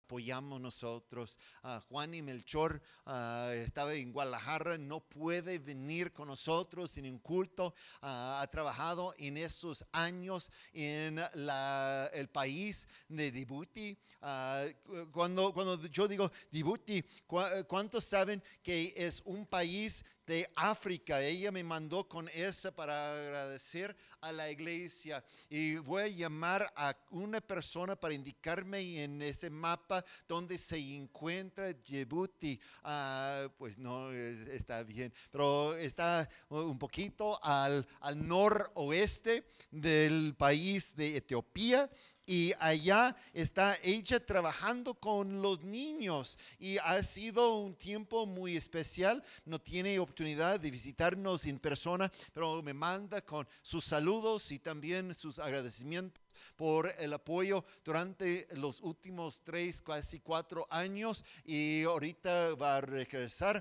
apoyamos nosotros. Juan y Melchor estaba en Guadalajara, no puede venir con nosotros en un culto. Ha trabajado en esos años en el país de Djibouti. Cuando yo digo Djibouti, ¿cuántos saben que es un país de África? Ella me mandó con esa para agradecer a la iglesia, y voy a llamar a una persona para indicarme en ese mapa donde se encuentra Djibouti. Pues no está bien, pero está un poquito al noroeste del país de Etiopía. Y allá está ella trabajando con los niños, y ha sido un tiempo muy especial. No tiene oportunidad de visitarnos en persona, pero me manda con sus saludos y también sus agradecimientos por el apoyo durante los últimos 3, casi 4 años, y ahorita va a regresar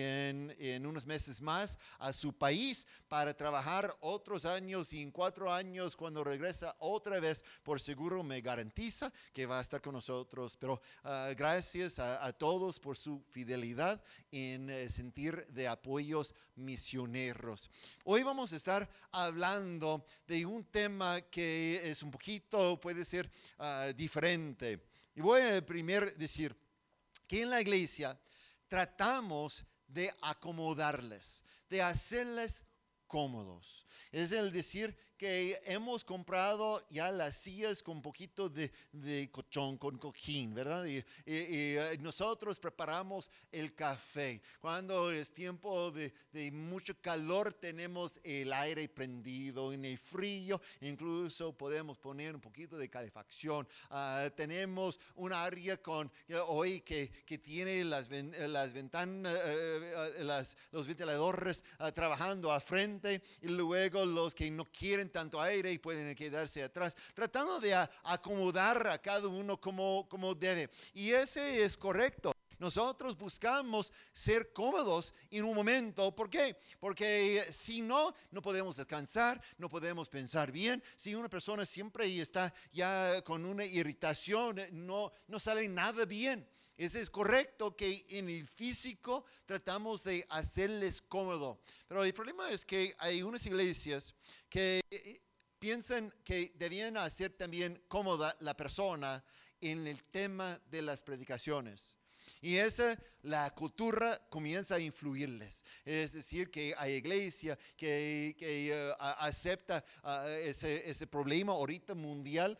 en unos meses más a su país para trabajar otros años, y en 4 años cuando regresa otra vez, por seguro me garantiza que va a estar con nosotros. Pero gracias a todos por su fidelidad en sentir de apoyos misioneros. Hoy vamos a estar hablando de un tema que es un poquito, puede ser diferente. Y voy a primero decir que en la iglesia tratamos de acomodarles, de hacerles cómodos. Es el decir que hemos comprado ya las sillas con un poquito de colchón, con cojín, ¿verdad? Y nosotros preparamos el café. Cuando es tiempo de mucho calor, tenemos el aire prendido. En el frío, incluso podemos poner un poquito de calefacción. Tenemos un área hoy que tiene las ventanas, los ventiladores trabajando a frente, y luego los que no quieren tanto aire y pueden quedarse atrás, tratando de acomodar a cada uno como debe. Y ese es correcto. Nosotros buscamos ser cómodos en un momento. ¿Por qué? Porque si no, no podemos descansar, no podemos pensar bien. Si una persona siempre está ya con una irritación, no sale nada bien. Ese es correcto que en el físico tratamos de hacerles cómodo. Pero el problema es que hay unas iglesias que piensan que debían hacer también cómoda la persona en el tema de las predicaciones. Y la cultura comienza a influirles. Es decir, que hay iglesia que acepta ese problema ahorita mundial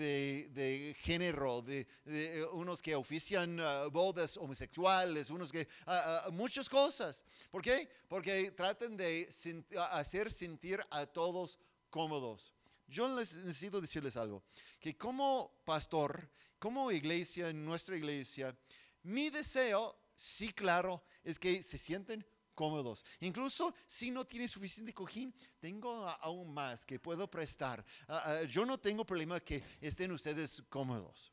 de género, de unos que ofician bodas homosexuales, unos que muchas cosas. ¿Por qué? Porque tratan de hacer sentir a todos cómodos. Yo necesito decirles algo, que como pastor, como iglesia, en nuestra iglesia, mi deseo, sí, claro, es que se sienten cómodos. Incluso si no tiene suficiente cojín, tengo aún más que puedo prestar. Yo no tengo problema que estén ustedes cómodos.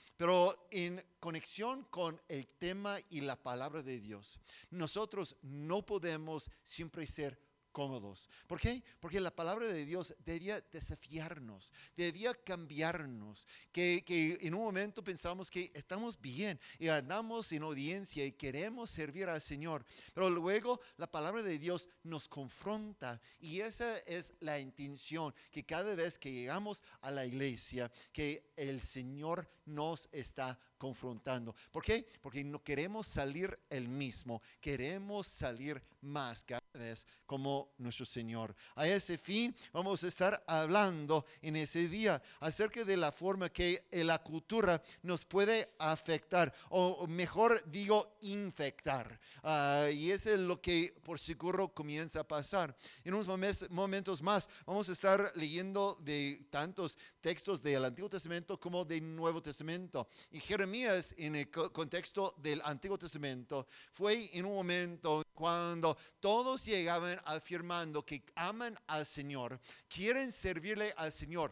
Pero en conexión con el tema y la palabra de Dios, nosotros no podemos siempre ser cómodos. ¿Por qué? Porque la palabra de Dios debía desafiarnos, debía cambiarnos, que en un momento pensamos que estamos bien y andamos en audiencia y queremos servir al Señor, pero luego la palabra de Dios nos confronta, y esa es la intención, que cada vez que llegamos a la iglesia, que el Señor nos está confrontando. ¿Por qué? Porque no queremos salir el mismo, queremos salir más cada vez como nuestro Señor. A ese fin vamos a estar hablando en ese día acerca de la forma que la cultura nos puede afectar, o mejor digo, infectar. Y eso es lo que por seguro comienza a pasar. En unos momentos más vamos a estar leyendo de tantos textos del Antiguo Testamento como del Nuevo Testamento. Y Jeremías, en el contexto del Antiguo Testamento, fue en un momento cuando todos llegaban afirmando que aman al Señor, quieren servirle al Señor.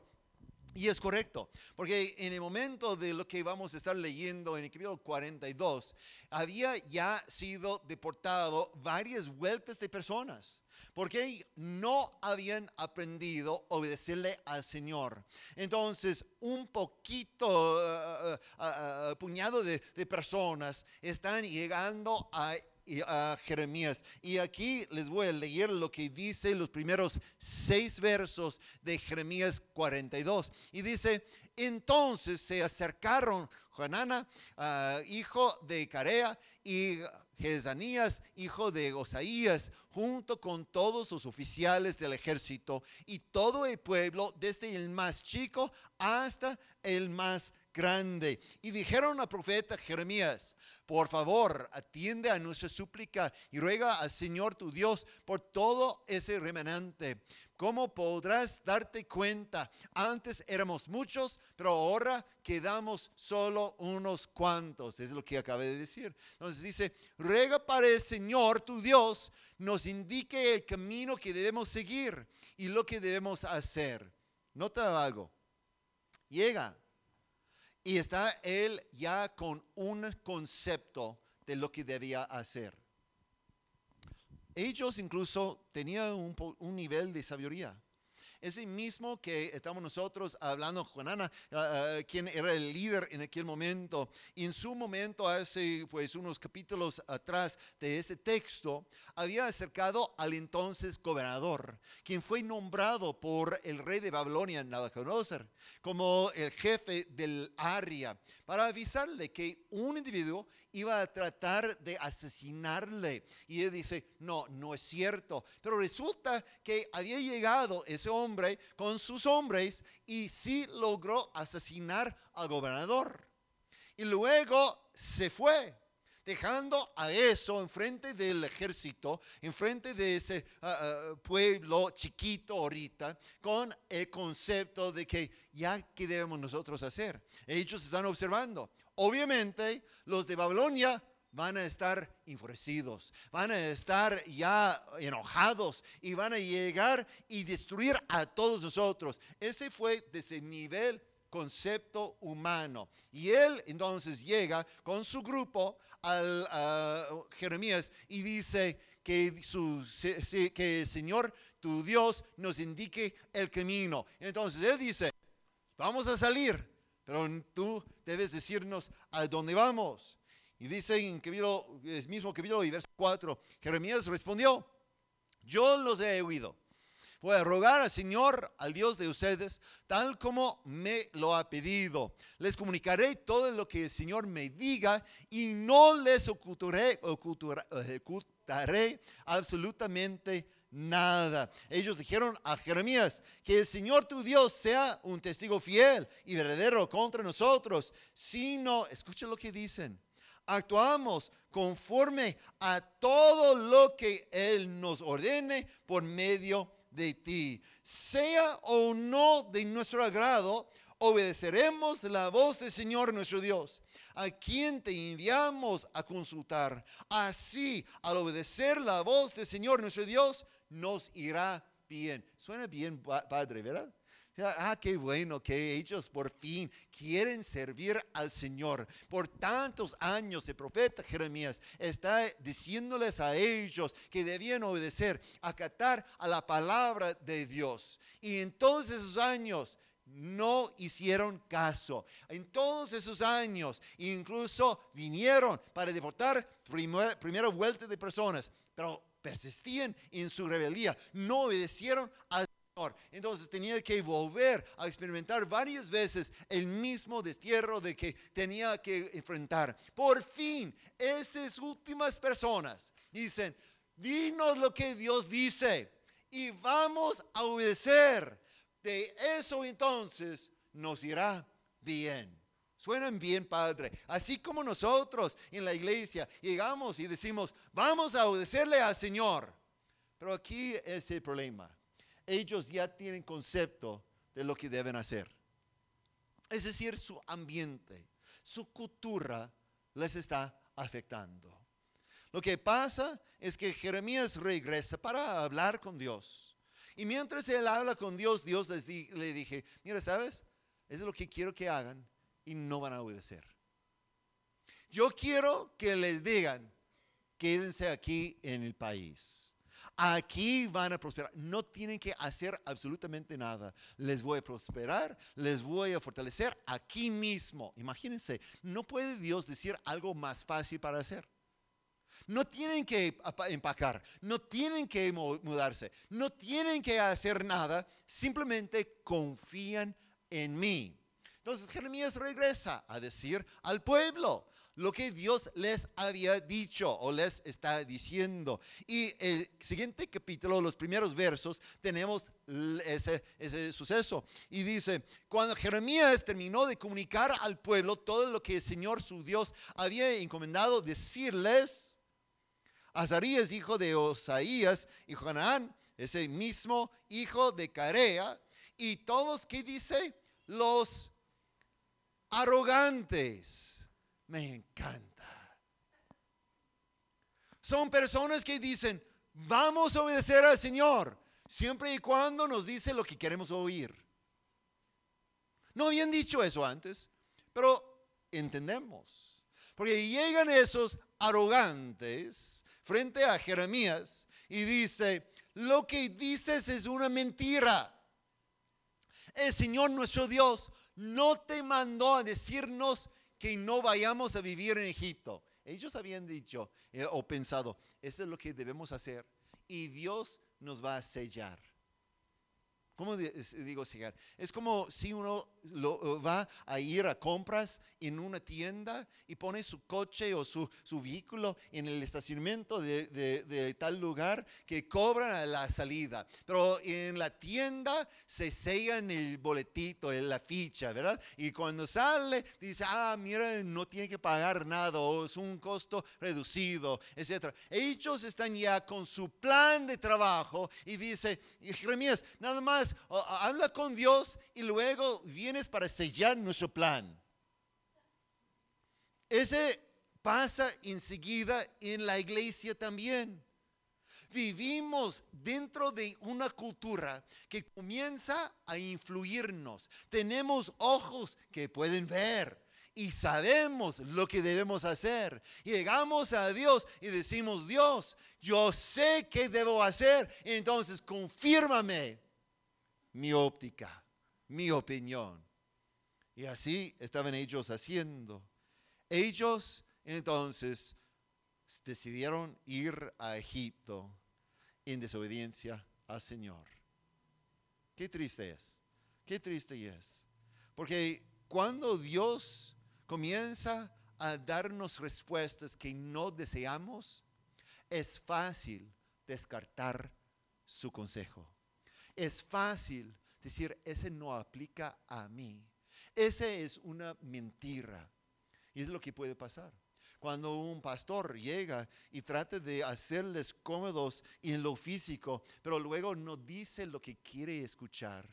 Y es correcto, porque en el momento de lo que vamos a estar leyendo en el capítulo 42, había ya sido deportado varias vueltas de personas, porque no habían aprendido a obedecerle al Señor. Entonces, un poquito puñado de personas están llegando a Jeremías. Y aquí les voy a leer lo que dice los primeros 6 versos de Jeremías 42. Y dice: entonces se acercaron Johanán, hijo de Carea, y Jezanías, hijo de Osaías, junto con todos los oficiales del ejército y todo el pueblo, desde el más chico hasta el más grande. Y dijeron al profeta Jeremías: por favor, atiende a nuestra súplica y ruega al Señor tu Dios por todo ese remanente. ¿Cómo podrás darte cuenta? Antes éramos muchos, pero ahora quedamos solo unos cuantos. Es lo que acabé de decir. Entonces dice: ruega para el Señor tu Dios nos indique el camino que debemos seguir y lo que debemos hacer. Nota algo. Llega y está él ya con un concepto de lo que debía hacer. Ellos incluso tenían un nivel de sabiduría. Ese mismo que estamos nosotros hablando, Johanán, quien era el líder en aquel momento. Y en su momento, hace pues unos capítulos atrás de ese texto, había acercado al entonces gobernador, quien fue nombrado por el rey de Babilonia, Nabucodonosor, como el jefe del área, para avisarle que un individuo iba a tratar de asesinarle. Y él dice: no es cierto. Pero resulta que había llegado ese hombre con sus hombres y sí logró asesinar al gobernador. Y luego se fue, dejando a eso enfrente del ejército, enfrente de ese pueblo chiquito ahorita, con el concepto de que ya, ¿qué debemos nosotros hacer? Ellos están observando. Obviamente, los de Babilonia van a estar enfurecidos, van a estar ya enojados y van a llegar y destruir a todos nosotros. Ese fue desde el nivel concepto humano. Y él entonces llega con su grupo al Jeremías y dice que el Señor tu Dios nos indique el camino. Entonces él dice: vamos a salir, pero tú debes decirnos a dónde vamos. Y dice en el mismo capítulo y verso 4, Jeremías respondió: yo los he oído. Voy a rogar al Señor, al Dios de ustedes, tal como me lo ha pedido. Les comunicaré todo lo que el Señor me diga y no les ocultaré absolutamente nada. Ellos dijeron a Jeremías: que el Señor tu Dios sea un testigo fiel y verdadero contra nosotros. Si no, escucha lo que dicen: actuamos conforme a todo lo que Él nos ordene por medio de ti. Sea o no de nuestro agrado, obedeceremos la voz del Señor nuestro Dios, a quien te enviamos a consultar. Así, al obedecer la voz del Señor nuestro Dios, nos irá bien. Suena bien, padre, ¿verdad? Qué bueno que ellos por fin quieren servir al Señor. Por tantos años el profeta Jeremías está diciéndoles a ellos que debían obedecer, acatar a la palabra de Dios. Y en todos esos años no hicieron caso. En todos esos años incluso vinieron para deportar primera vuelta de personas, pero persistían en su rebeldía, no obedecieron al Señor. Entonces tenía que volver a experimentar varias veces el mismo destierro de que tenía que enfrentar. Por fin, esas últimas personas dicen: dinos lo que Dios dice y vamos a obedecer. De eso entonces nos irá bien. Suenan bien, padre. Así como nosotros en la iglesia llegamos y decimos: vamos a obedecerle al Señor. Pero aquí es el problema. Ellos ya tienen concepto de lo que deben hacer. Es decir, su ambiente, su cultura les está afectando. Lo que pasa es que Jeremías regresa para hablar con Dios. Y mientras él habla con Dios, Dios le dije: mira, ¿sabes? Eso es lo que quiero que hagan y no van a obedecer. Yo quiero que les digan: quédense aquí en el país. Aquí van a prosperar. No tienen que hacer absolutamente nada. Les voy a prosperar, les voy a fortalecer aquí mismo. Imagínense, no puede Dios decir algo más fácil para hacer. No tienen que empacar, no tienen que mudarse, no tienen que hacer nada, simplemente confían en mí. Entonces Jeremías regresa a decir al pueblo lo que Dios les había dicho o les está diciendo. Y el siguiente capítulo, los primeros versos, tenemos ese suceso. Y dice, cuando Jeremías terminó de comunicar al pueblo todo lo que el Señor su Dios había encomendado decirles, Azarías, hijo de Osaías, y Johanán, ese mismo hijo de Carea, y todos, ¿qué dice? Los arrogantes. Me encanta. Son personas que dicen, vamos a obedecer al Señor, siempre y cuando nos dice lo que queremos oír. No habían dicho eso antes, pero entendemos. Porque llegan esos arrogantes frente a Jeremías y dice, lo que dices es una mentira. El Señor nuestro Dios no te mandó a decirnos que no vayamos a vivir en Egipto. Ellos habían dicho o pensado, eso es lo que debemos hacer y Dios nos va a sellar. ¿Cómo digo sellar? Es como si uno va a ir a compras en una tienda y pone su coche o su vehículo en el estacionamiento de tal lugar que cobran a la salida. Pero en la tienda se sellan el boletito, la ficha, ¿verdad? Y cuando sale dice, mira, no tiene que pagar nada o es un costo reducido, etc. Ellos están ya con su plan de trabajo y dice, Jeremías, nada más habla con Dios y luego vienes para sellar nuestro plan. Ese pasa enseguida en la iglesia también. Vivimos dentro de una cultura que comienza a influirnos. Tenemos ojos que pueden ver y sabemos lo que debemos hacer. Llegamos a Dios y decimos, Dios, yo sé qué debo hacer, entonces confírmame mi óptica, mi opinión. Y así estaban ellos haciendo. Ellos entonces decidieron ir a Egipto en desobediencia al Señor. Qué triste es, qué triste es. Porque cuando Dios comienza a darnos respuestas que no deseamos, es fácil descartar su consejo. Es fácil decir, ese no aplica a mí. Ese es una mentira. Y es lo que puede pasar. Cuando un pastor llega y trata de hacerles cómodos en lo físico, pero luego no dice lo que quiere escuchar.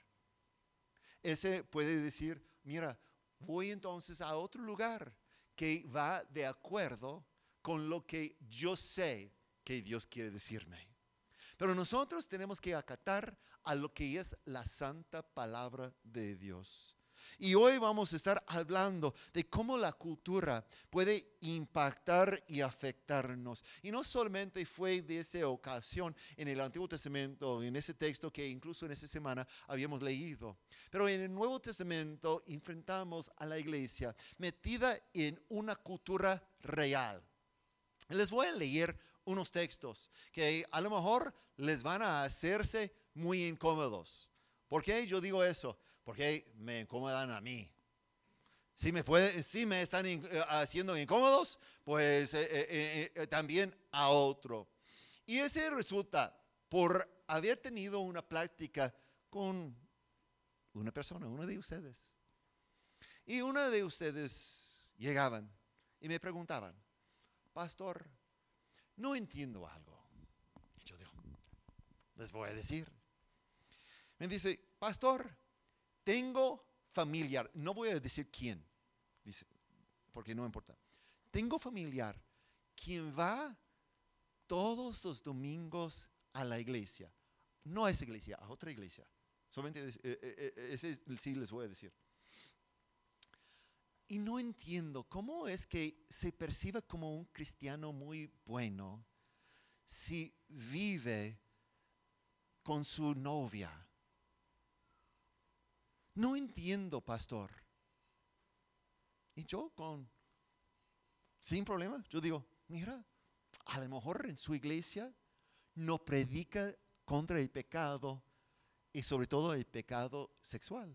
Ese puede decir, mira, voy entonces a otro lugar que va de acuerdo con lo que yo sé que Dios quiere decirme. Pero nosotros tenemos que acatar a lo que es la santa palabra de Dios. Y hoy vamos a estar hablando de cómo la cultura puede impactar y afectarnos. Y no solamente fue de esa ocasión en el Antiguo Testamento, en ese texto que incluso en esa semana habíamos leído. Pero en el Nuevo Testamento enfrentamos a la iglesia metida en una cultura real. Les voy a leer unos textos que a lo mejor les van a hacerse muy incómodos. ¿Por qué yo digo eso? Porque me incomodan a mí. Si me están haciendo incómodos, pues también a otro. Y ese resulta por haber tenido una plática con una persona, uno de ustedes. Y uno de ustedes llegaban y me preguntaban, pastor, no entiendo algo. Y yo digo, les voy a decir. Me dice, pastor, tengo familiar, no voy a decir quién, dice, porque no importa. Tengo familiar quien va todos los domingos a la iglesia. No a esa iglesia, a otra iglesia. Solamente ese sí les voy a decir. Y no entiendo cómo es que se percibe como un cristiano muy bueno si vive con su novia. No entiendo, pastor. Y yo sin problema, yo digo, mira, a lo mejor en su iglesia no predica contra el pecado y sobre todo el pecado sexual.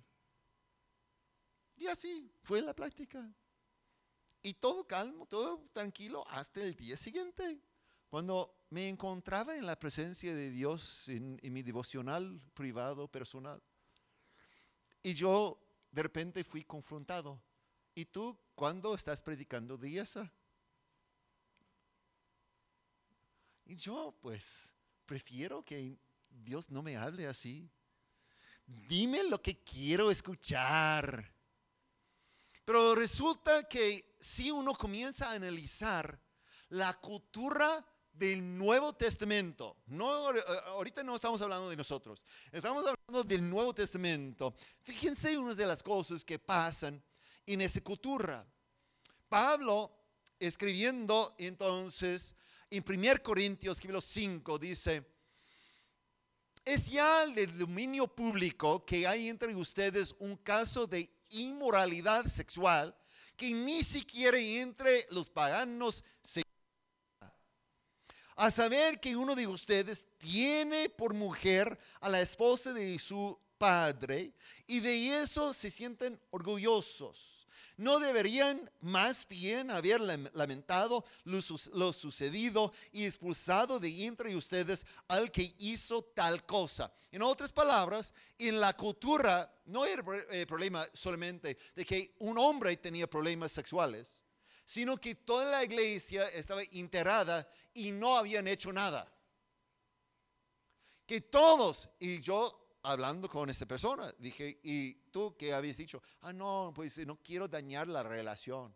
Y así fue la práctica. Y todo calmo, todo tranquilo hasta el día siguiente, cuando me encontraba en la presencia de Dios en mi devocional privado, personal. Y yo de repente fui confrontado. ¿Y tú cuándo estás predicando de eso? Y yo pues prefiero que Dios no me hable así. Dime lo que quiero escuchar. Pero resulta que si uno comienza a analizar la cultura del Nuevo Testamento, ahorita no estamos hablando de nosotros, estamos hablando del Nuevo Testamento. Fíjense unas de las cosas que pasan en esa cultura. Pablo, escribiendo entonces en 1 Corintios capítulo 5, dice: es ya del dominio público que hay entre ustedes un caso de inmoralidad sexual que ni siquiera entre los paganos se da. A saber que uno de ustedes tiene por mujer a la esposa de su padre y de eso se sienten orgullosos. ¿No deberían más bien haber lamentado lo sucedido y expulsado de entre ustedes al que hizo tal cosa? En otras palabras, en la cultura no era problema solamente de que un hombre tenía problemas sexuales, sino que toda la iglesia estaba enterrada y no habían hecho nada. Que todos, y yo hablando con esa persona, dije, ¿y tú qué habías dicho? No, pues no quiero dañar la relación.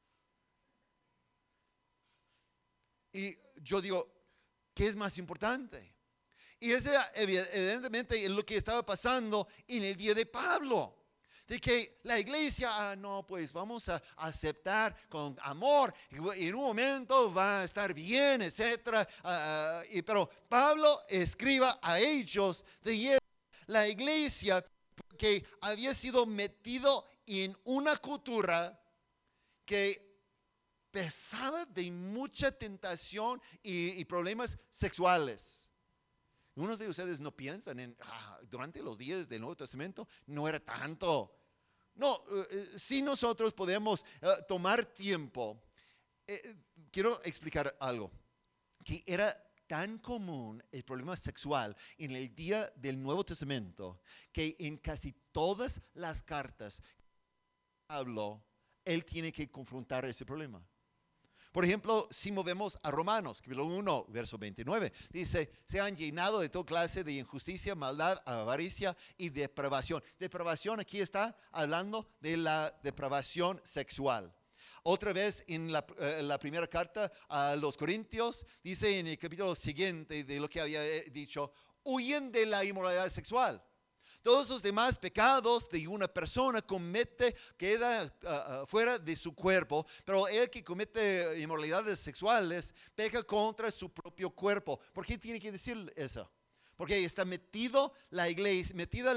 Y yo digo, ¿qué es más importante? Y ese evidentemente es lo que estaba pasando en el día de Pablo. De que la iglesia, no, pues vamos a aceptar con amor, y en un momento va a estar bien, etc. Pero Pablo escriba a ellos de la iglesia que había sido metido en una cultura que pesaba de mucha tentación y problemas sexuales. Unos de ustedes no piensan en, durante los días del Nuevo Testamento no era tanto. No, si nosotros podemos tomar tiempo, quiero explicar algo, que era tan común el problema sexual en el día del Nuevo Testamento que en casi todas las cartas que Pablo, él tiene que confrontar ese problema. Por ejemplo, si movemos a Romanos, capítulo 1, verso 29, dice, se han llenado de toda clase de injusticia, maldad, avaricia y depravación. Depravación, aquí está hablando de la depravación sexual. Otra vez en la primera carta a los Corintios, dice en el capítulo siguiente de lo que había dicho, huyen de la inmoralidad sexual. Todos los demás pecados de una persona comete queda fuera de su cuerpo, pero el que comete inmoralidades sexuales peca contra su propio cuerpo. ¿Por qué tiene que decir eso? Porque está metida la iglesia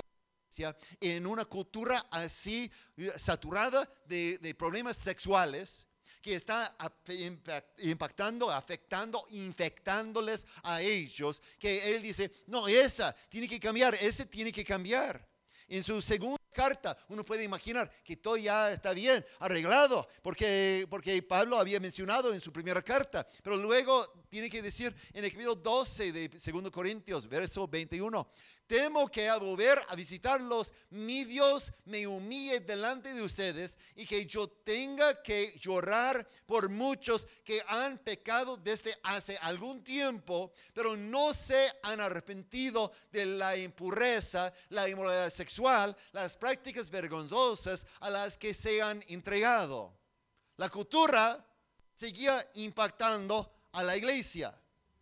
en una cultura así saturada de problemas sexuales que está impactando, afectando, infectándoles a ellos, que él dice, no, esa tiene que cambiar, ese tiene que cambiar. En su segunda carta, uno puede imaginar que todo ya está bien arreglado, porque Pablo había mencionado en su primera carta, pero luego tiene que decir en el capítulo 12 de 2 Corintios, verso 21, temo que al volver a visitarlos, mi Dios me humille delante de ustedes y que yo tenga que llorar por muchos que han pecado desde hace algún tiempo, pero no se han arrepentido de la impureza, la inmoralidad sexual, las prácticas vergonzosas a las que se han entregado. La cultura seguía impactando a la iglesia.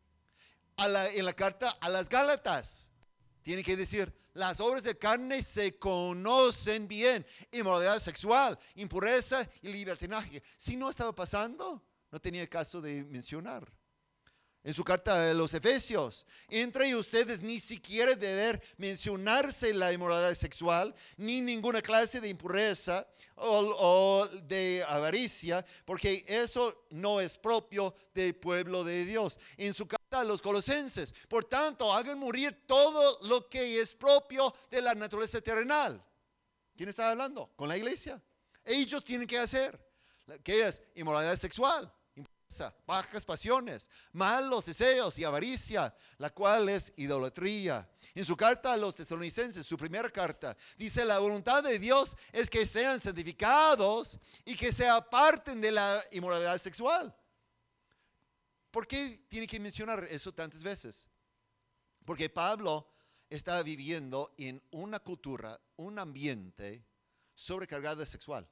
En la carta a las Gálatas, tiene que decir, las obras de carne se conocen bien, inmoralidad sexual, impureza y libertinaje. Si no estaba pasando, no tenía caso de mencionar. En su carta a los Efesios, entre ustedes ni siquiera debe mencionarse la inmoralidad sexual, ni ninguna clase de impureza o de avaricia, porque eso no es propio del pueblo de Dios. En su carta a los Colosenses, por tanto, hagan morir todo lo que es propio de la naturaleza terrenal. ¿Quién está hablando? Con la iglesia. Ellos tienen que hacer. ¿Qué es? Inmoralidad sexual, bajas pasiones, malos deseos y avaricia, la cual es idolatría. En su carta a los tesalonicenses, su primera carta, dice: la voluntad de Dios es que sean santificados y que se aparten de la inmoralidad sexual. ¿Por qué tiene que mencionar eso tantas veces? Porque Pablo está viviendo en una cultura, un ambiente sobrecargado sexual.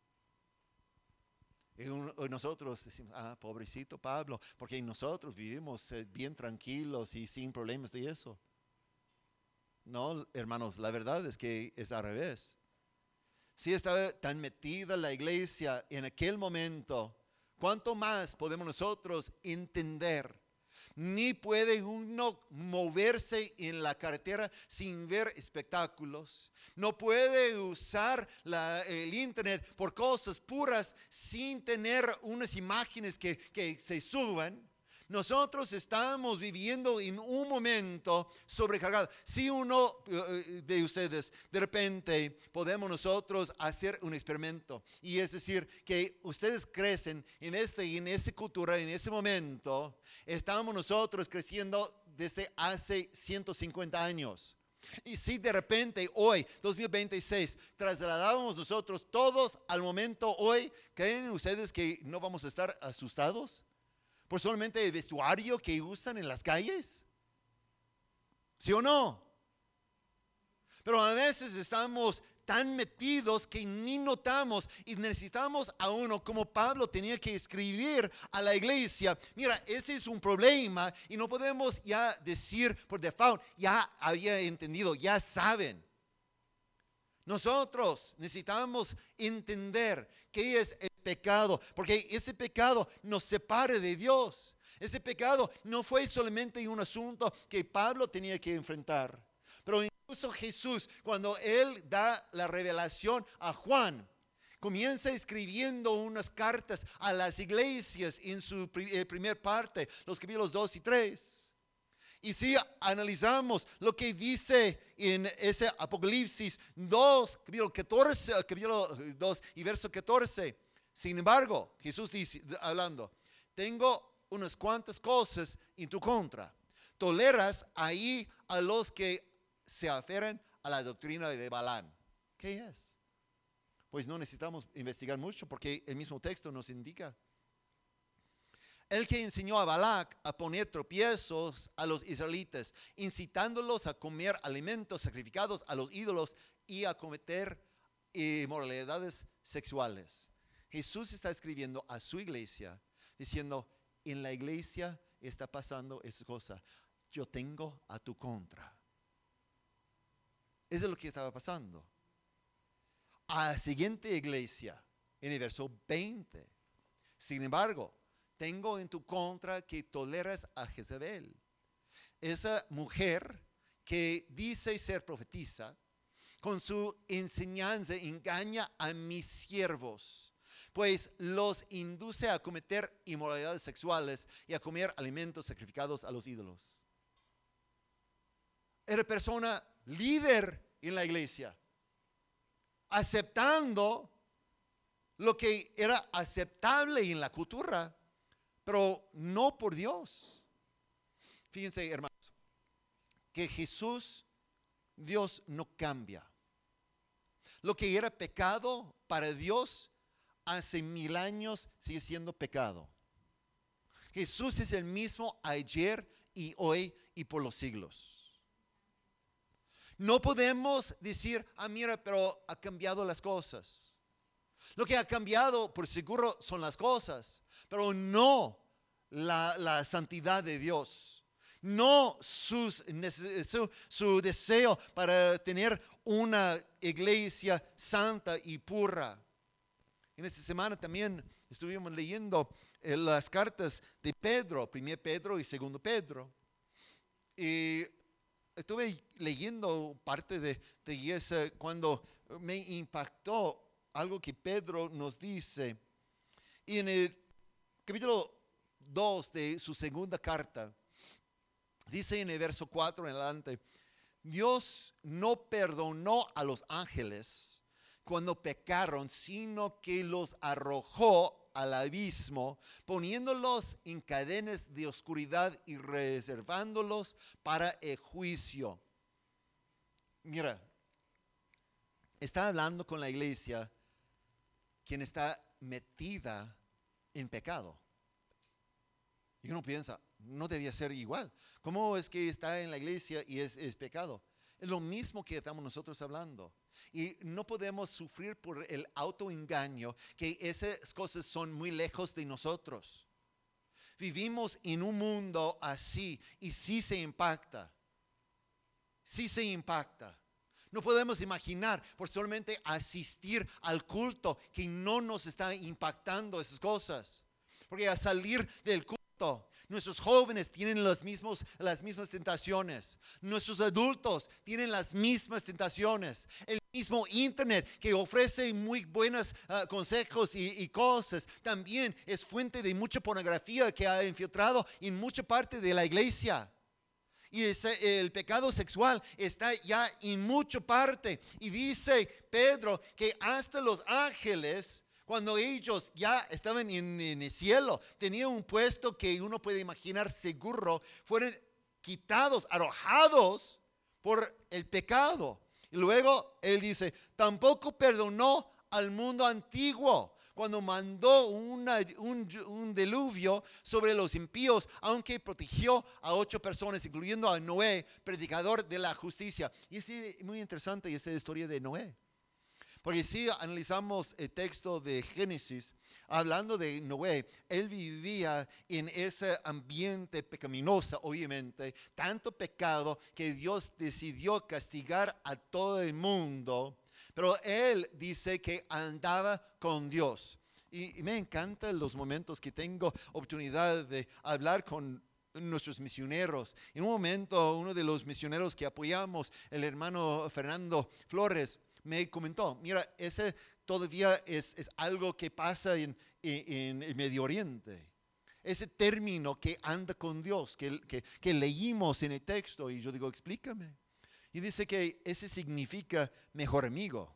Y nosotros decimos: pobrecito Pablo, porque nosotros vivimos bien tranquilos y sin problemas de eso. No, hermanos, la verdad es que es al revés. Si estaba tan metida la iglesia en aquel momento, ¿cuánto más podemos nosotros entender? Ni puede uno moverse en la carretera sin ver espectáculos. No puede usar el internet por cosas puras sin tener unas imágenes que se suban. Nosotros estamos viviendo en un momento sobrecargado. Si uno de ustedes de repente podemos nosotros hacer un experimento, y es decir, que ustedes crecen en esa cultura, en ese momento, estamos nosotros creciendo desde hace 150 años. Y si de repente hoy, 2026, trasladamos nosotros todos al momento hoy, ¿creen ustedes que no vamos a estar asustados por solamente el vestuario que usan en las calles? ¿Sí o no? Pero a veces estamos tan metidos que ni notamos, y necesitamos a uno, como Pablo tenía que escribir a la iglesia: mira, ese es un problema y no podemos ya decir por default, ya había entendido, ya saben. Nosotros necesitamos entender qué es el pecado, porque ese pecado nos separa de Dios. Ese pecado no fue solamente un asunto que Pablo tenía que enfrentar, pero incluso Jesús, cuando él da la revelación a Juan, comienza escribiendo unas cartas a las iglesias en su primer parte, los capítulos 2 y 3. Y si analizamos lo que dice en ese Apocalipsis 2, capítulo 2 y verso 14. Sin embargo, Jesús dice, hablando: tengo unas cuantas cosas en tu contra. Toleras ahí a los que se aferran a la doctrina de Balaam. ¿Qué es? Pues no necesitamos investigar mucho, porque el mismo texto nos indica. El que enseñó a Balac a poner tropiezos a los israelitas, incitándolos a comer alimentos sacrificados a los ídolos y a cometer inmoralidades sexuales. Jesús está escribiendo a su iglesia diciendo: en la iglesia está pasando esa cosa. Yo tengo a tu contra. Eso es lo que estaba pasando. A la siguiente iglesia, en el verso 20. Sin embargo, tengo en tu contra que toleras a Jezabel, esa mujer que dice ser profetisa. Con su enseñanza engaña a mis siervos, pues los induce a cometer inmoralidades sexuales y a comer alimentos sacrificados a los ídolos. Era persona líder en la iglesia, aceptando lo que era aceptable en la cultura, pero no por Dios. Fíjense, hermanos, que Jesús, Dios, no cambia. Lo que era pecado para Dios hace 1000 años sigue siendo pecado. Jesús es el mismo ayer y hoy y por los siglos. No podemos decir: mira, pero ha cambiado las cosas. Lo que ha cambiado, por seguro, son las cosas, pero no la santidad de Dios, no su deseo para tener una iglesia santa y pura. En esta semana también estuvimos leyendo las cartas de Pedro, 1 Pedro y 2 Pedro. Y estuve leyendo parte de esa cuando me impactó algo que Pedro nos dice. Y en el capítulo 2 de su segunda carta, dice en el verso 4 en adelante, Dios no perdonó a los ángeles cuando pecaron, sino que los arrojó al abismo, poniéndolos en cadenas de oscuridad y reservándolos para el juicio. Mira, está hablando con la iglesia quien está metida en pecado. Y uno piensa, no debía ser igual. ¿Cómo es que está en la iglesia y es pecado? Es lo mismo que estamos nosotros hablando. Y no podemos sufrir por el autoengaño que esas cosas son muy lejos de nosotros. Vivimos en un mundo así y sí se impacta. Sí se impacta. No podemos imaginar por solamente asistir al culto que no nos está impactando esas cosas. Porque al salir del culto, nuestros jóvenes tienen las mismas tentaciones. Nuestros adultos tienen las mismas tentaciones. El mismo internet que ofrece muy buenos consejos y cosas, también es fuente de mucha pornografía que ha infiltrado en mucha parte de la iglesia. Y el pecado sexual está ya en mucha parte. Y dice Pedro que hasta los ángeles, cuando ellos ya estaban en el cielo, tenían un puesto que uno puede imaginar seguro, fueron quitados, arrojados por el pecado. Y luego él dice, tampoco perdonó al mundo antiguo cuando mandó un diluvio sobre los impíos, aunque protegió a 8 personas, incluyendo a Noé, predicador de la justicia. Y es muy interesante esa historia de Noé. Porque si analizamos el texto de Génesis, hablando de Noé, él vivía en ese ambiente pecaminoso, obviamente, tanto pecado que Dios decidió castigar a todo el mundo. Pero él dice que andaba con Dios. Y me encantan los momentos que tengo oportunidad de hablar con nuestros misioneros. En un momento, uno de los misioneros que apoyamos, el hermano Fernando Flores, me comentó, mira, ese todavía es algo que pasa en el Medio Oriente. Ese término que anda con Dios, que leímos en el texto, y yo digo, explícame. Y dice que ese significa mejor amigo.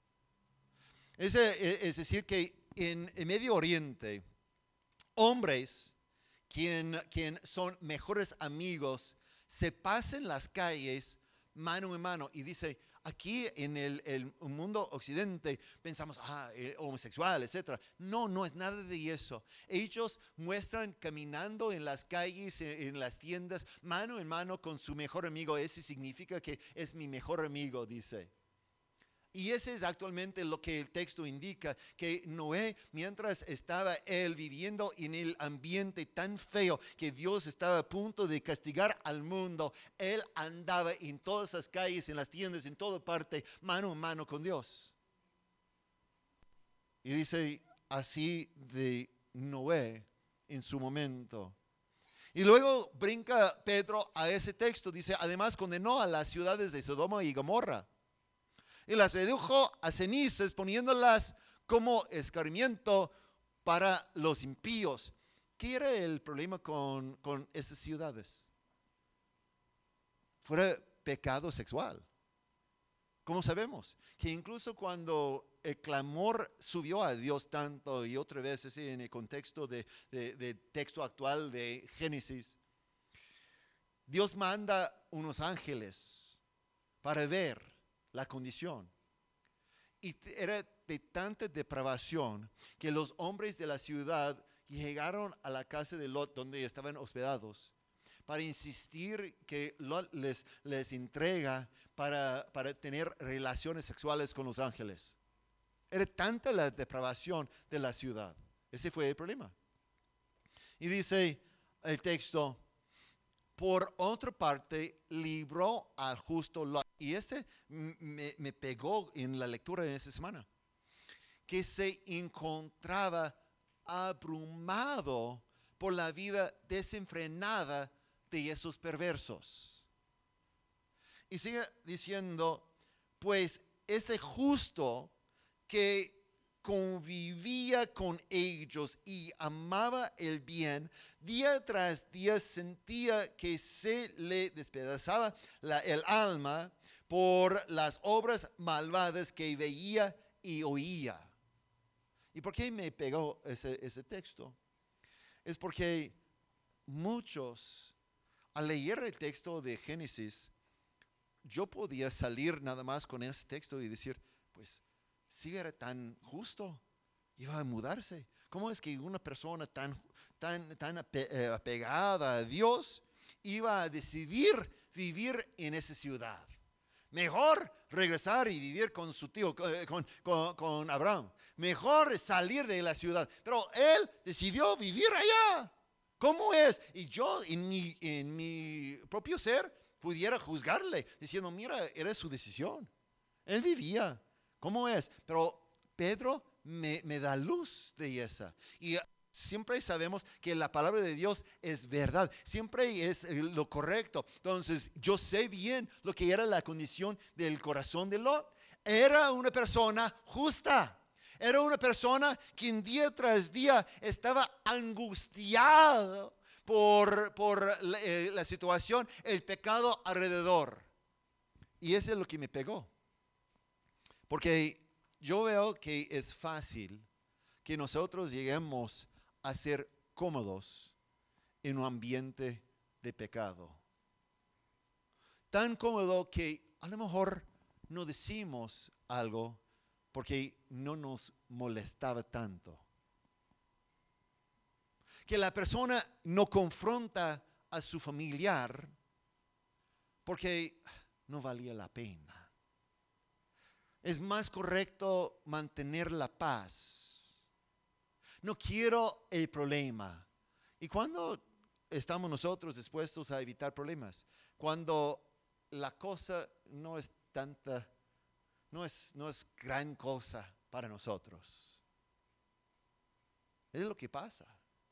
Es decir, que en el Medio Oriente, hombres quien son mejores amigos se pasan las calles mano en mano. Y dice, aquí en el mundo occidente pensamos, homosexual, etc. No es nada de eso. Ellos muestran caminando en las calles, en las tiendas, mano en mano con su mejor amigo. Ese significa que es mi mejor amigo, dice. Y ese es actualmente lo que el texto indica, que Noé, mientras estaba él viviendo en el ambiente tan feo que Dios estaba a punto de castigar al mundo, él andaba en todas las calles, en las tiendas, en toda parte, mano en mano con Dios. Y dice así de Noé en su momento. Y luego brinca Pedro a ese texto, dice, además condenó a las ciudades de Sodoma y Gomorra y las redujo a cenizas, poniéndolas como escarmiento para los impíos. ¿Qué era el problema con esas ciudades? Fue pecado sexual. ¿Cómo sabemos? Que incluso cuando el clamor subió a Dios tanto, y otra vez en el contexto de texto actual de Génesis, Dios manda unos ángeles para ver la condición. Y era de tanta depravación que los hombres de la ciudad llegaron a la casa de Lot donde estaban hospedados para insistir que Lot les entrega para tener relaciones sexuales con los ángeles. Era tanta la depravación de la ciudad. Ese fue el problema. Y dice el texto, por otra parte, libró al justo Lot. Y me pegó en la lectura de esta semana. Que se encontraba abrumado por la vida desenfrenada de esos perversos. Y sigue diciendo, pues este justo que convivía con ellos y amaba el bien, día tras día sentía que se le despedazaba el alma por las obras malvadas que veía y oía. ¿Y por qué me pegó ese texto? Es porque muchos, al leer el texto de Génesis, yo podía salir nada más con ese texto y decir, pues, si era tan justo, iba a mudarse. ¿Cómo es que una persona tan apegada a Dios iba a decidir vivir en esa ciudad? Mejor regresar y vivir con su tío, con Abraham. Mejor salir de la ciudad. Pero él decidió vivir allá. ¿Cómo es? Y yo en mi propio ser pudiera juzgarle, diciendo, mira, era su decisión. Él vivía. ¿Cómo es? Pero Pedro me da luz de esa. Y siempre sabemos que la palabra de Dios es verdad. Siempre es lo correcto. Entonces, yo sé bien lo que era la condición del corazón de Lot. Era una persona justa. Era una persona quien día tras día estaba angustiado por la situación, el pecado alrededor. Y eso es lo que me pegó. Porque yo veo que es fácil que nosotros lleguemos a ser cómodos en un ambiente de pecado. Tan cómodo que a lo mejor no decimos algo porque no nos molestaba tanto. Que la persona no confronta a su familiar porque no valía la pena. Es más correcto mantener la paz. No quiero el problema. ¿Y cuándo estamos nosotros dispuestos a evitar problemas? Cuando la cosa no es tanta, no es gran cosa para nosotros. Es lo que pasa.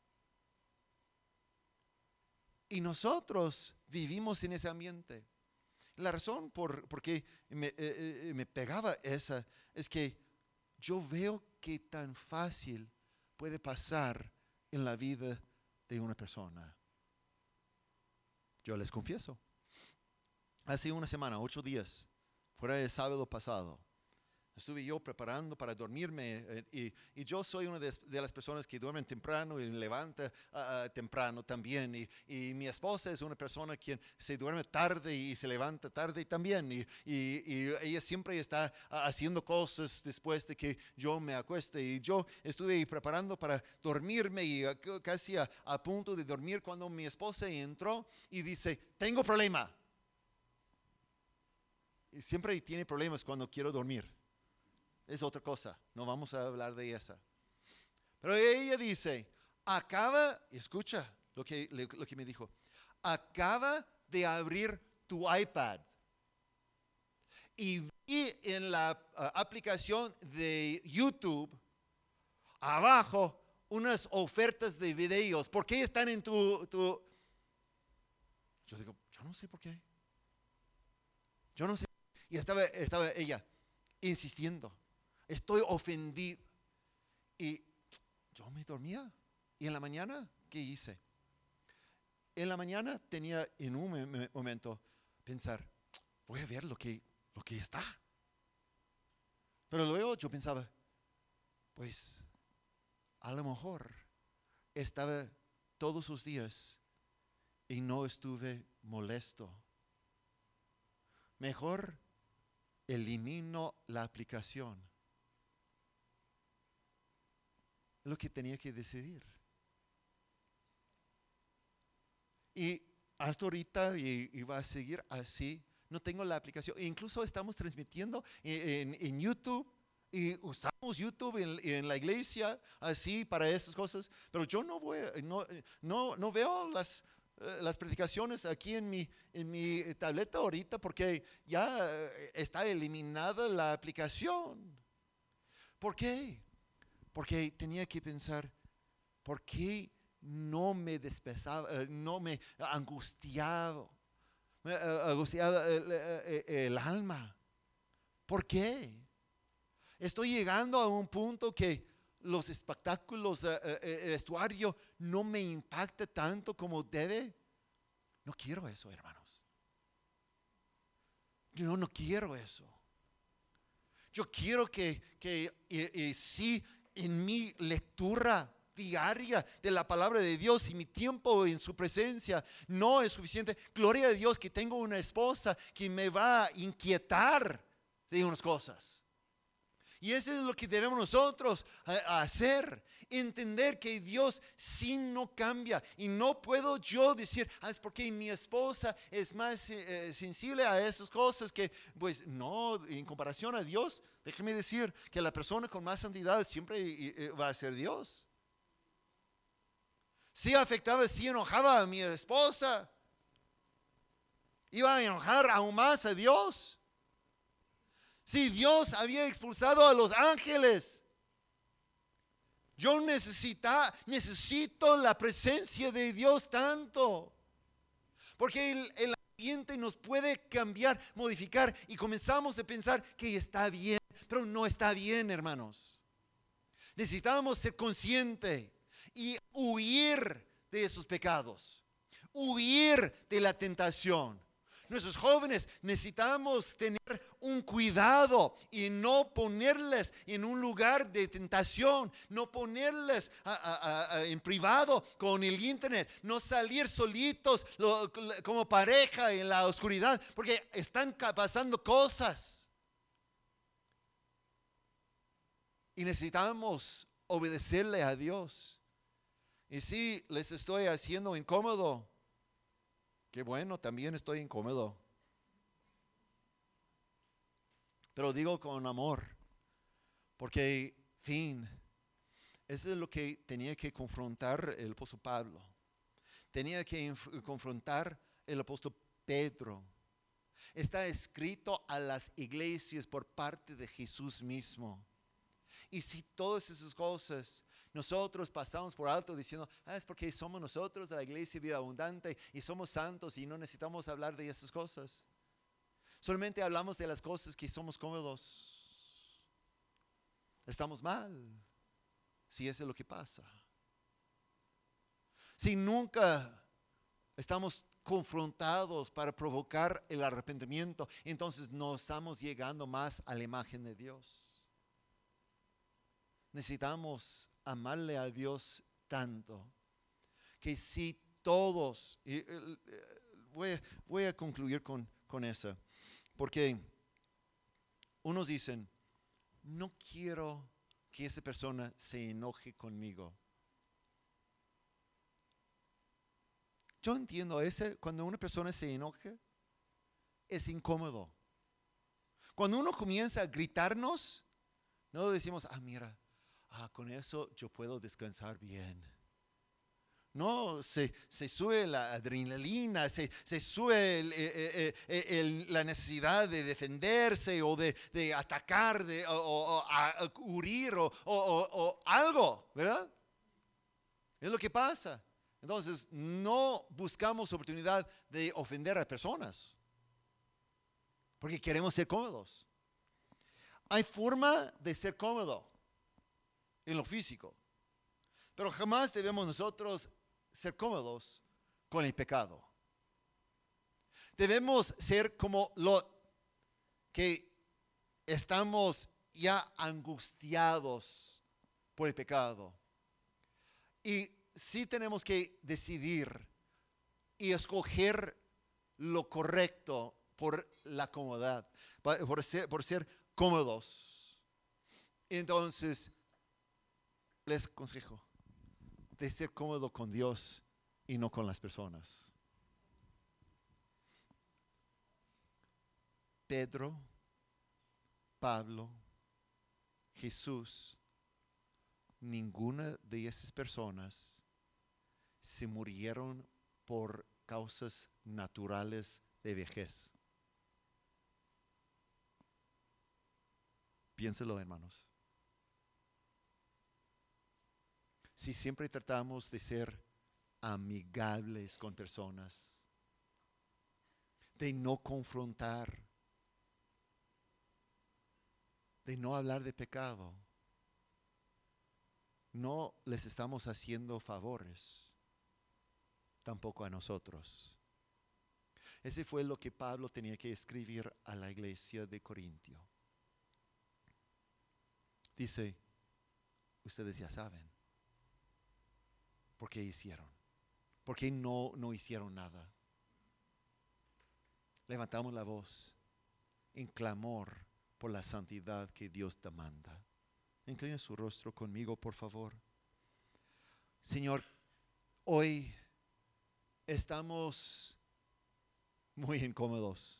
Y nosotros vivimos en ese ambiente. La razón por qué me pegaba esa es que yo veo que tan fácil puede pasar en la vida de una persona. Yo les confieso, hace una semana, 8 días, fuera el sábado pasado, estuve yo preparando para dormirme y yo soy una de las personas que duermen temprano y levanta temprano también. Y mi esposa es una persona quien se duerme tarde y se levanta tarde también. Y ella siempre está haciendo cosas después de que yo me acueste. Y yo estuve preparando para dormirme y casi a punto de dormir cuando mi esposa entró y dice, tengo problema. Y siempre tiene problemas cuando quiero dormir. Es otra cosa, no vamos a hablar de esa. Pero ella dice, escucha lo que me dijo, acaba de abrir tu iPad y vi en la aplicación de YouTube abajo unas ofertas de videos. ¿Por qué están en tu? Yo digo, yo no sé por qué. Yo no sé. Y estaba ella insistiendo. Estoy ofendido. Y yo me dormía. ¿Y en la mañana qué hice? En la mañana tenía en un momento pensar, voy a ver lo que está. Pero luego yo pensaba, pues a lo mejor estaba todos los días y no estuve molesto. Mejor elimino la aplicación. Lo que tenía que decidir. Y hasta ahorita iba a seguir así. No tengo la aplicación. Incluso estamos transmitiendo en YouTube y usamos YouTube en la iglesia así para esas cosas. Pero yo no veo las predicaciones aquí en mi tableta ahorita porque ya está eliminada la aplicación. ¿Por qué? Porque tenía que pensar, ¿Por qué no me despezaba, no me angustiaba el alma? ¿Por qué? Estoy llegando a un punto que los espectáculos, vestuario, no me impacta tanto como debe. No quiero eso, hermanos. Yo no quiero eso. Yo quiero que sí, en mi lectura diaria de la palabra de Dios y mi tiempo en su presencia no es suficiente. Gloria a Dios que tengo una esposa que me va a inquietar de unas cosas. Y eso es lo que debemos nosotros hacer, entender que Dios sí no cambia. Y no puedo yo decir, es porque mi esposa es más sensible a esas cosas que, pues no, en comparación a Dios, déjeme decir que la persona con más santidad siempre va a ser Dios. Sí afectaba, sí enojaba a mi esposa, iba a enojar aún más a Dios. Si Dios había expulsado a los ángeles, yo necesito la presencia de Dios tanto. Porque el ambiente nos puede cambiar, modificar y comenzamos a pensar que está bien, pero no está bien, hermanos. Necesitamos ser conscientes y huir de esos pecados, huir de la tentación. Nuestros jóvenes necesitamos tener un cuidado y no ponerles en un lugar de tentación, no ponerles en privado con el internet, no salir solitos como pareja en la oscuridad, porque están pasando cosas. Y necesitamos obedecerle a Dios. Y si les estoy haciendo incómodo, qué bueno, también estoy incómodo. Pero digo con amor, porque, eso es lo que tenía que confrontar el apóstol Pablo. Tenía que confrontar el apóstol Pedro. Está escrito a las iglesias por parte de Jesús mismo. Y si todas esas cosas nosotros pasamos por alto diciendo, es porque somos nosotros de la iglesia Vida Abundante y somos santos y no necesitamos hablar de esas cosas. Solamente hablamos de las cosas que somos cómodos. Estamos mal, si eso es lo que pasa. Si nunca estamos confrontados para provocar el arrepentimiento, entonces no estamos llegando más a la imagen de Dios. Necesitamos amarle a Dios tanto que si todos, voy a concluir con eso, porque unos dicen, no quiero que esa persona se enoje conmigo. Yo entiendo cuando una persona se enoja, es incómodo. Cuando uno comienza a gritarnos, no decimos, mira, con eso yo puedo descansar bien. No, se sube la adrenalina, se sube la necesidad de defenderse o de atacar o huir o algo, ¿verdad? Es lo que pasa. Entonces, no buscamos oportunidad de ofender a personas porque queremos ser cómodos. Hay forma de ser cómodo en lo físico, pero jamás debemos nosotros ser cómodos con el pecado. Debemos ser como Lot, que estamos ya angustiados por el pecado. Y sí tenemos que decidir y escoger lo correcto por la comodidad, por ser cómodos. Entonces, les aconsejo de ser cómodo con Dios y no con las personas. Pedro, Pablo, Jesús, ninguna de esas personas se murieron por causas naturales de vejez. Piénselo, hermanos. si siempre tratamos de ser amigables con personas, de no confrontar, de no hablar de pecado, no les estamos haciendo favores, tampoco a nosotros. Ese fue lo que Pablo tenía que escribir a la iglesia de Corintio. Dice, ustedes ya saben por qué hicieron, por qué no hicieron nada. Levantamos la voz en clamor por la santidad que Dios demanda. Inclina su rostro conmigo, por favor. Señor, hoy estamos muy incómodos,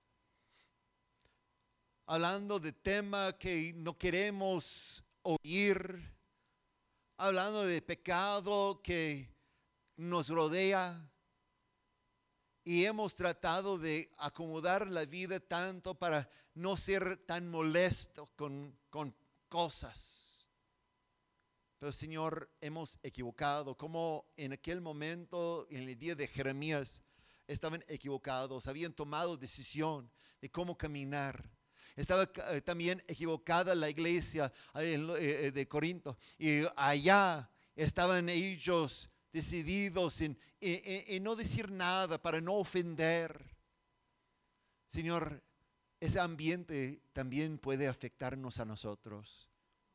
hablando de tema que no queremos oír, hablando de pecado que nos rodea, y hemos tratado de acomodar la vida tanto para no ser tan molesto con cosas. Pero Señor, hemos equivocado, como en aquel momento, en el día de Jeremías, estaban equivocados, habían tomado decisión de cómo caminar. Estaba también equivocada la iglesia de Corinto, y allá estaban ellos decididos en no decir nada para no ofender. Señor, ese ambiente también puede afectarnos a nosotros.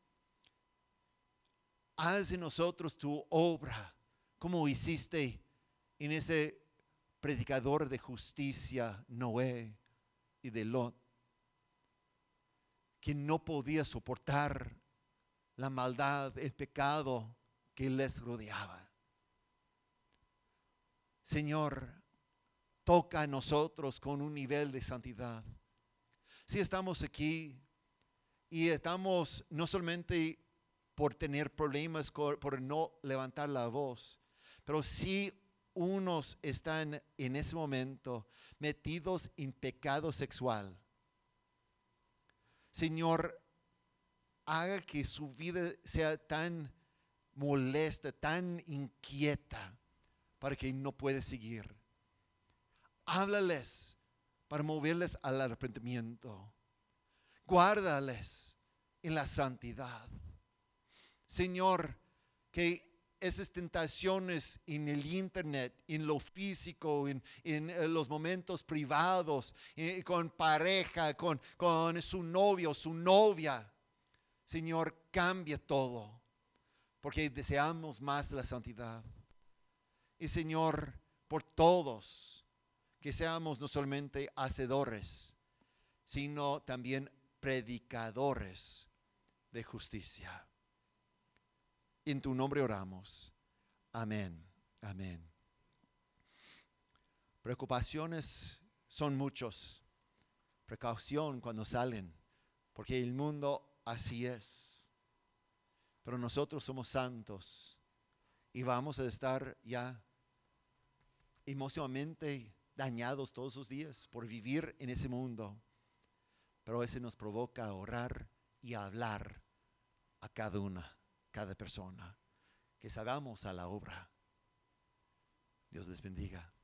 Haz en nosotros tu obra, como hiciste en ese predicador de justicia, Noé, y de Lot, que no podía soportar la maldad, el pecado que les rodeaba. Señor, toca a nosotros con un nivel de santidad. Si estamos aquí y estamos no solamente por tener problemas, por no levantar la voz, pero si unos están en ese momento metidos en pecado sexual, Señor, haga que su vida sea tan molesta, tan inquieta, para que no pueda seguir. Háblales para moverles al arrepentimiento. Guárdales en la santidad. Señor, que esas tentaciones en el internet, en lo físico, en los momentos privados, con pareja, con su novio, su novia, Señor, cambia todo, porque deseamos más la santidad. Y Señor, por todos, que seamos no solamente hacedores, sino también predicadores de justicia. En tu nombre oramos. Amén. Amén. Preocupaciones son muchos. Precaución cuando salen, porque el mundo así es. Pero nosotros somos santos y vamos a estar ya emocionalmente dañados todos los días por vivir en ese mundo. Pero ese nos provoca a orar y a hablar a cada persona, que salgamos a la obra. Dios les bendiga.